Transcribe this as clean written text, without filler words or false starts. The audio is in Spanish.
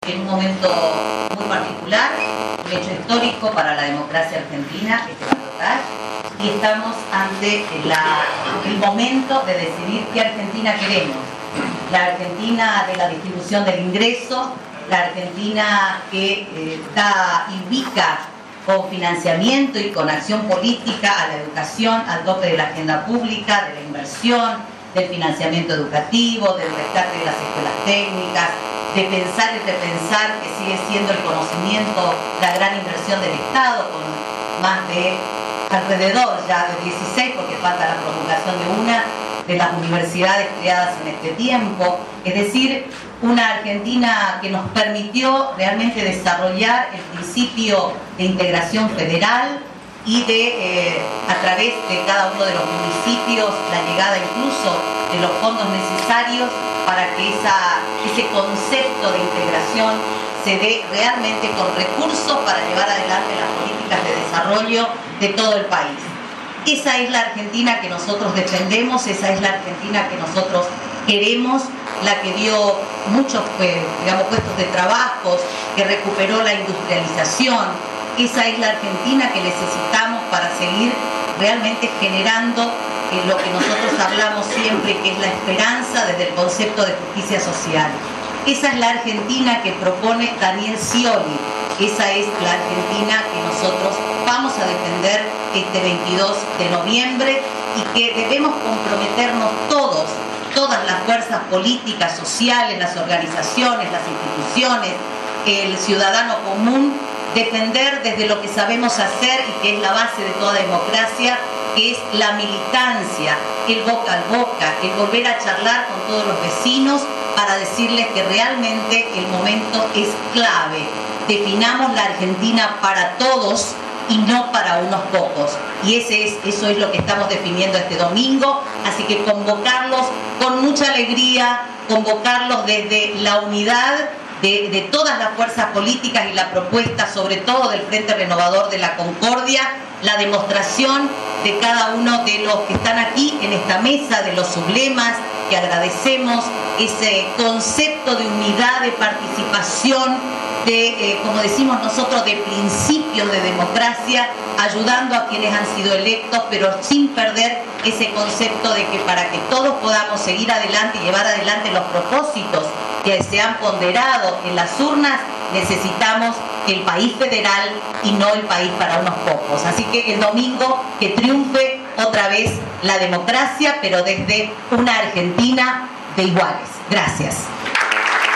En un momento muy particular, un hecho histórico para la democracia argentina, que se va a votar, y estamos ante el momento de decidir qué Argentina queremos. La Argentina de la distribución del ingreso, la Argentina que ubica con financiamiento y con acción política a la educación, al tope de la agenda pública, de la inversión, del financiamiento educativo, del rescate de las escuelas técnicas, de pensar y repensar que sigue siendo el conocimiento la gran inversión del Estado, con más de alrededor ya de 16, porque falta la promulgación de una de las universidades creadas en este tiempo. Es decir, una Argentina que nos permitió realmente desarrollar el principio de integración federal y a través de cada uno de los municipios, la llegada incluso de los fondos necesarios para que ese concepto de integración se dé realmente con recursos para llevar adelante las políticas de desarrollo de todo el país. Esa es la Argentina que nosotros defendemos, esa es la Argentina que nosotros queremos, la que dio muchos puestos de trabajo, que recuperó la industrialización. Esa es la Argentina que necesitamos para seguir realmente generando lo que nosotros hablamos siempre, que es la esperanza desde el concepto de justicia social. Esa es la Argentina que propone Daniel Scioli. Esa es la Argentina que nosotros vamos a defender este 22 de noviembre y que debemos comprometernos todas las fuerzas políticas, sociales, las organizaciones, las instituciones, el ciudadano común, defender desde lo que sabemos hacer y que es la base de toda democracia, que es la militancia, el boca al boca, el volver a charlar con todos los vecinos para decirles que realmente el momento es clave. Definamos la Argentina para todos y no para unos pocos. Y eso es lo que estamos definiendo este domingo. Así que convocarlos con mucha alegría, convocarlos desde la unidad de todas las fuerzas políticas y la propuesta sobre todo del Frente Renovador de la Concordia, la demostración de cada uno de los que están aquí en esta mesa, de los sublemas, que agradecemos ese concepto de unidad, de participación, como decimos nosotros, de principios de democracia, ayudando a quienes han sido electos, pero sin perder ese concepto de que para que todos podamos seguir adelante y llevar adelante los propósitos que se han ponderado en las urnas, necesitamos el país federal y no el país para unos pocos. Así que el domingo que triunfe otra vez la democracia, pero desde una Argentina de iguales. Gracias.